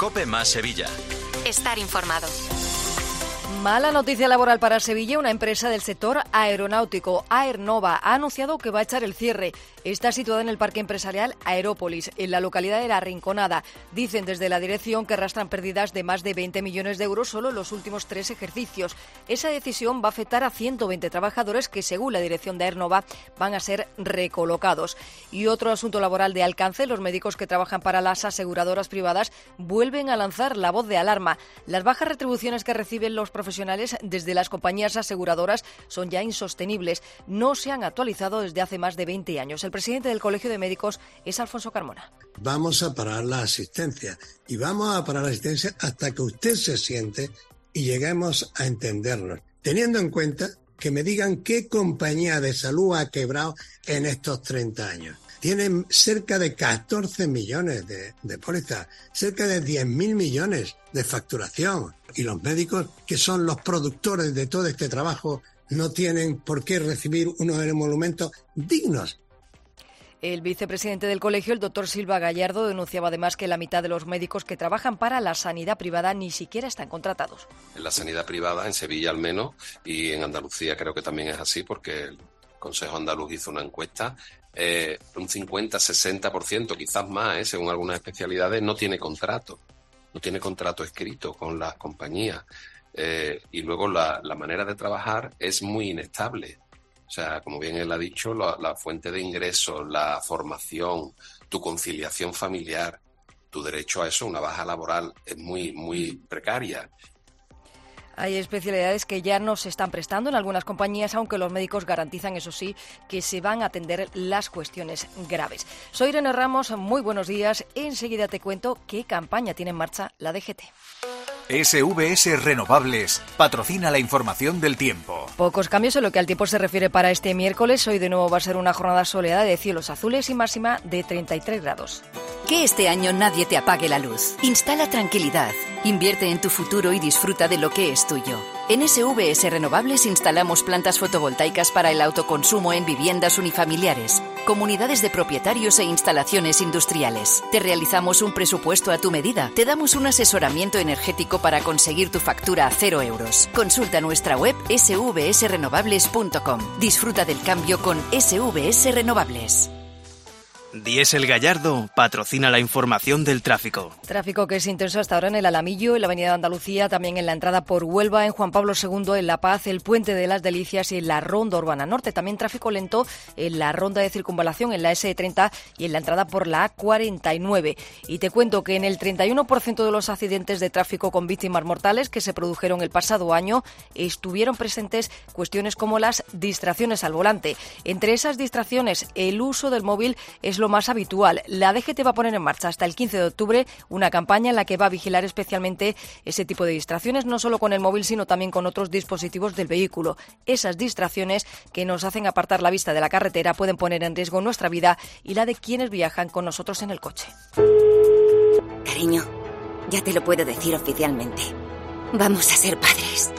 COPE más Sevilla. Estar informado. Mala noticia laboral para Sevilla. Una empresa del sector aeronáutico, Aernova, ha anunciado que va a echar el cierre. Está situada en el parque empresarial Aerópolis, en la localidad de La Rinconada. Dicen desde la dirección que arrastran pérdidas de más de 20 millones de euros solo en los últimos 3 ejercicios. Esa decisión va a afectar a 120 trabajadores que, según la dirección de Aernova, van a ser recolocados. Y otro asunto laboral de alcance: los médicos que trabajan para las aseguradoras privadas vuelven a lanzar la voz de alarma. Las bajas retribuciones que reciben los profesionales desde las compañías aseguradoras son ya insostenibles. No se han actualizado desde hace más de 20 años. El presidente del Colegio de Médicos es Alfonso Carmona. Vamos a parar la asistencia y vamos a parar la asistencia hasta que usted se siente y lleguemos a entendernos, teniendo en cuenta que me digan qué compañía de salud ha quebrado en estos 30 años. Tienen cerca de 14 millones de pólizas, cerca de 10.000 millones de facturación. Y los médicos, que son los productores de todo este trabajo, no tienen por qué recibir unos emolumentos dignos. El vicepresidente del colegio, el doctor Silva Gallardo, denunciaba además que la mitad de los médicos que trabajan para la sanidad privada ni siquiera están contratados. En la sanidad privada, en Sevilla al menos, y en Andalucía creo que también es así, porque el Consejo Andaluz hizo una encuesta, un 50-60%, quizás más, según algunas especialidades, no tiene contrato escrito con las compañías. Y luego la manera de trabajar es muy inestable. O sea, como bien él ha dicho, la fuente de ingresos, la formación, tu conciliación familiar, tu derecho a eso, una baja laboral, es muy, muy precaria. Hay especialidades que ya no se están prestando en algunas compañías, aunque los médicos garantizan, eso sí, que se van a atender las cuestiones graves. Soy Irene Ramos, muy buenos días. Enseguida te cuento qué campaña tiene en marcha la DGT. SVS Renovables patrocina la información del tiempo. Pocos cambios en lo que al tiempo se refiere para este miércoles. Hoy de nuevo va a ser una jornada soleada de cielos azules y máxima de 33 grados. Que este año nadie te apague la luz. Instala tranquilidad. Invierte en tu futuro y disfruta de lo que es tuyo. En SVS Renovables instalamos plantas fotovoltaicas para el autoconsumo en viviendas unifamiliares, comunidades de propietarios e instalaciones industriales. Te realizamos un presupuesto a tu medida. Te damos un asesoramiento energético para conseguir tu factura a 0 euros. Consulta nuestra web svsrenovables.com. Disfruta del cambio con SVS Renovables. Diesel Gallardo patrocina la información del tráfico. Tráfico que es intenso hasta ahora en el Alamillo, en la Avenida de Andalucía, también en la entrada por Huelva, en Juan Pablo II, en La Paz, el Puente de las Delicias y en la Ronda Urbana Norte. También tráfico lento en la ronda de circunvalación, en la S30 y en la entrada por la A49. Y te cuento que en el 31% de los accidentes de tráfico con víctimas mortales que se produjeron el pasado año estuvieron presentes cuestiones como las distracciones al volante. Entre esas distracciones, el uso del móvil es lo más habitual. La DGT va a poner en marcha hasta el 15 de octubre una campaña en la que va a vigilar especialmente ese tipo de distracciones, no solo con el móvil, sino también con otros dispositivos del vehículo. Esas distracciones que nos hacen apartar la vista de la carretera pueden poner en riesgo nuestra vida y la de quienes viajan con nosotros en el coche. Cariño, ya te lo puedo decir oficialmente. Vamos a ser padres.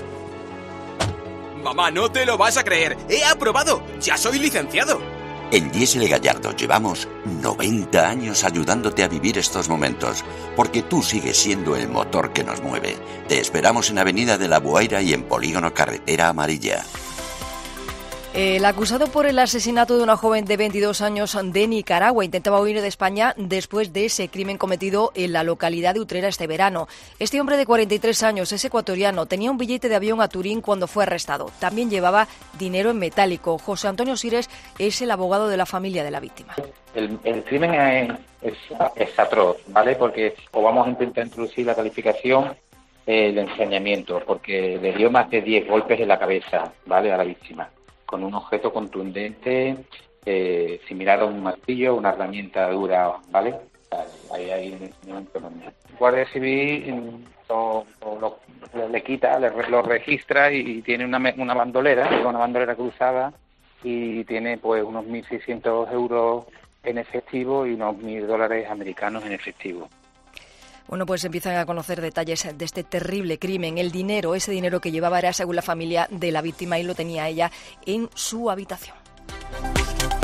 Mamá, no te lo vas a creer. ¡He aprobado! ¡Ya soy licenciado! En Diesel Gallardo llevamos 90 años ayudándote a vivir estos momentos, porque tú sigues siendo el motor que nos mueve. Te esperamos en Avenida de la Buhaira y en Polígono Carretera Amarilla. El acusado por el asesinato de una joven de 22 años de Nicaragua intentaba huir de España después de ese crimen cometido en la localidad de Utrera este verano. Este hombre de 43 años es ecuatoriano, tenía un billete de avión a Turín cuando fue arrestado. También llevaba dinero en metálico. José Antonio Sires es el abogado de la familia de la víctima. El crimen es atroz, ¿vale? Porque o vamos a intentar introducir la calificación de ensañamiento, porque le dio más de 10 golpes en la cabeza, ¿vale?, a la víctima, con un objeto contundente, similar a un martillo, una herramienta dura, ¿vale? Ahí hay un ensañamiento enorme. Guardia Civil le quita, lo registra y tiene una bandolera cruzada y tiene pues unos 1.600 euros en efectivo y unos $1.000 americanos en efectivo. Bueno, pues empiezan a conocer detalles de este terrible crimen. El dinero, ese dinero que llevaba era, según la familia de la víctima, y lo tenía ella en su habitación.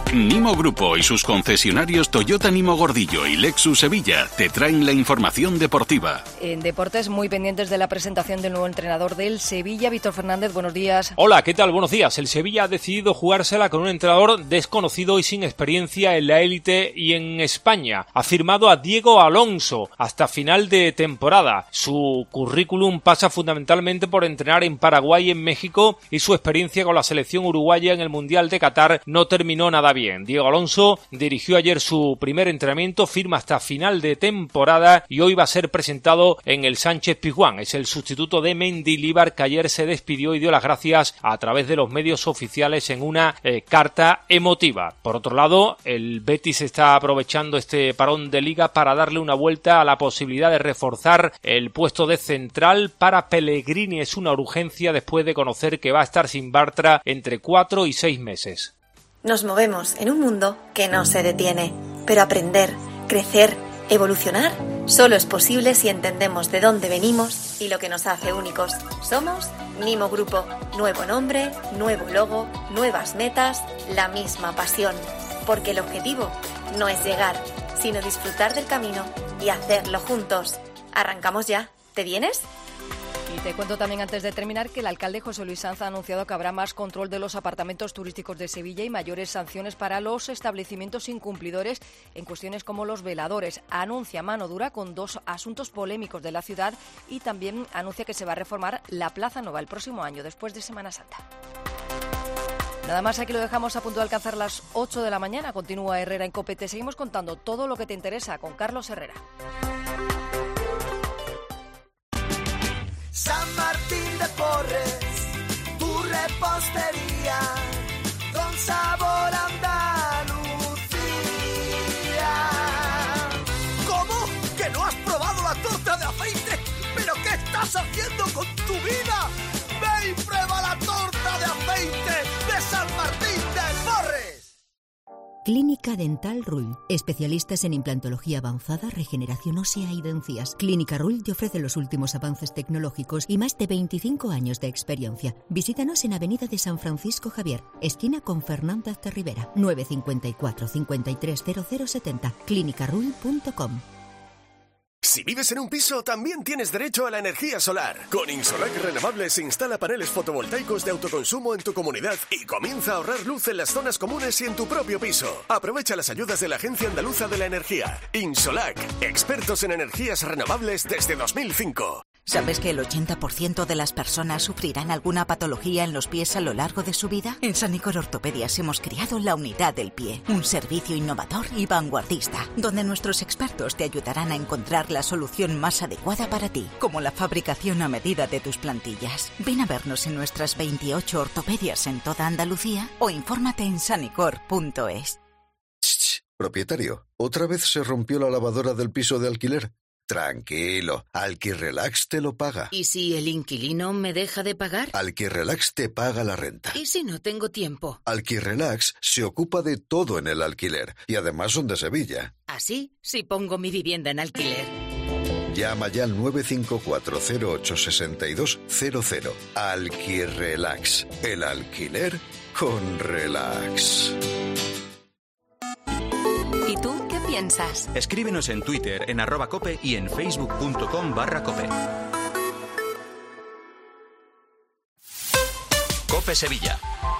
Nimo Grupo y sus concesionarios Toyota Nimo Gordillo y Lexus Sevilla te traen la información deportiva. En deportes, muy pendientes de la presentación del nuevo entrenador del Sevilla, Víctor Fernández, buenos días. Hola, ¿qué tal? Buenos días. El Sevilla ha decidido jugársela con un entrenador desconocido y sin experiencia en la élite y en España. Ha firmado a Diego Alonso hasta final de temporada. Su currículum pasa fundamentalmente por entrenar en Paraguay y en México, y su experiencia con la selección uruguaya en el Mundial de Qatar no terminó nada bien. Diego Alonso dirigió ayer su primer entrenamiento, firma hasta final de temporada y hoy va a ser presentado en el Sánchez Pizjuán. Es el sustituto de Mendilibar, que ayer se despidió y dio las gracias a través de los medios oficiales en una carta emotiva. Por otro lado, el Betis está aprovechando este parón de liga para darle una vuelta a la posibilidad de reforzar el puesto de central. Para Pellegrini es una urgencia después de conocer que va a estar sin Bartra entre 4 y 6 meses. Nos movemos en un mundo que no se detiene, pero aprender, crecer, evolucionar, solo es posible si entendemos de dónde venimos y lo que nos hace únicos. Somos Nimo Grupo. Nuevo nombre, nuevo logo, nuevas metas, la misma pasión. Porque el objetivo no es llegar, sino disfrutar del camino y hacerlo juntos. ¿Arrancamos ya? ¿Te vienes? Y te cuento también, antes de terminar, que el alcalde José Luis Sanz ha anunciado que habrá más control de los apartamentos turísticos de Sevilla y mayores sanciones para los establecimientos incumplidores en cuestiones como los veladores. Anuncia mano dura con 2 asuntos polémicos de la ciudad y también anuncia que se va a reformar la Plaza Nueva el próximo año, después de Semana Santa. Nada más, aquí lo dejamos a punto de alcanzar las 8 de la mañana. Continúa Herrera en COPE. Te seguimos contando todo lo que te interesa con Carlos Herrera. San Martín de Porres, tu repostería, con sabor a Andalucía. ¿Cómo? ¿Que no has probado la torta de aceite? ¿Pero qué estás haciendo con tu vida? Ve y prueba la torta de aceite de San Martín de Porres. Clínica Dental Rull. Especialistas en implantología avanzada, regeneración ósea y dentías. Clínica Rull te ofrece los últimos avances tecnológicos y más de 25 años de experiencia. Visítanos en Avenida de San Francisco Javier, esquina con Fernández de Rivera, 954 530070, clinicarull.com. Si vives en un piso, también tienes derecho a la energía solar. Con Insolac Renovables instala paneles fotovoltaicos de autoconsumo en tu comunidad y comienza a ahorrar luz en las zonas comunes y en tu propio piso. Aprovecha las ayudas de la Agencia Andaluza de la Energía. Insolac, expertos en energías renovables desde 2005. ¿Sabes que el 80% de las personas sufrirán alguna patología en los pies a lo largo de su vida? En Sanicor Ortopedias hemos creado la Unidad del Pie, un servicio innovador y vanguardista, donde nuestros expertos te ayudarán a encontrar la solución más adecuada para ti, como la fabricación a medida de tus plantillas. Ven a vernos en nuestras 28 ortopedias en toda Andalucía o infórmate en sanicor.es. Propietario, ¿otra vez se rompió la lavadora del piso de alquiler? Tranquilo, Alquirrelax te lo paga. ¿Y si el inquilino me deja de pagar? Alquirrelax te paga la renta. ¿Y si no tengo tiempo? Alquirrelax se ocupa de todo en el alquiler y además son de Sevilla. ¿Así? Si pongo mi vivienda en alquiler. Llama ya al 954-086200. Alquirrelax, el alquiler con relax. ¿Y tú qué piensas? Escríbenos en Twitter en @cope y en facebook.com/cope. Cope Sevilla.